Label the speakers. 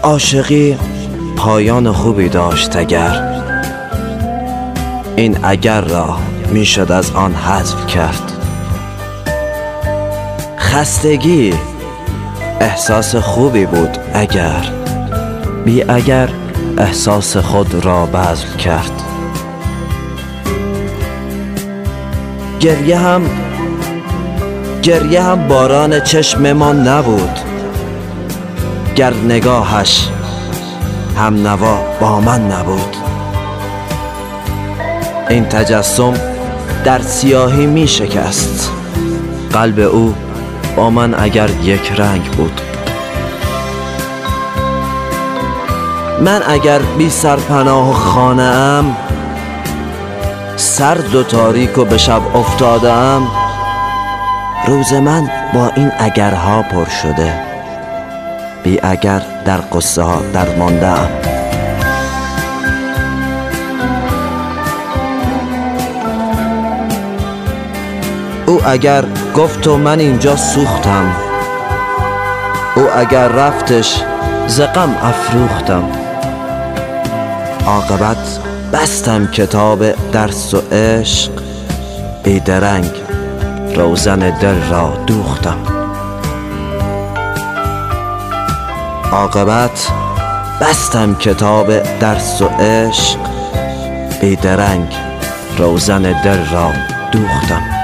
Speaker 1: عاشقی پایان خوبی داشت اگر این اگر را میشد از آن حذف کرد. خستگی احساس خوبی بود اگر بی اگر احساس خود را بذل کرد. گریه هم باران چشم ما نبود گر نگاهش هم نوا با من نبود. این تجسم در سیاهی می شکست، قلب او با من اگر یک رنگ بود. من اگر بی سرپناه خانه ام، سرد و تاریک و به شب افتاده ام، روز من با این اگرها پر شده، بی اگر در قصه ها درمانده ام. او اگر گفت و من اینجا سوختم، او اگر رفتش ز غم افروختم. عاقبت بستم کتاب درس و عشق، بیدرنگ روزن دل را دوختم. عاقبت بستم کتاب درس و عشق، بیدرنگ روزن دل را دوختم.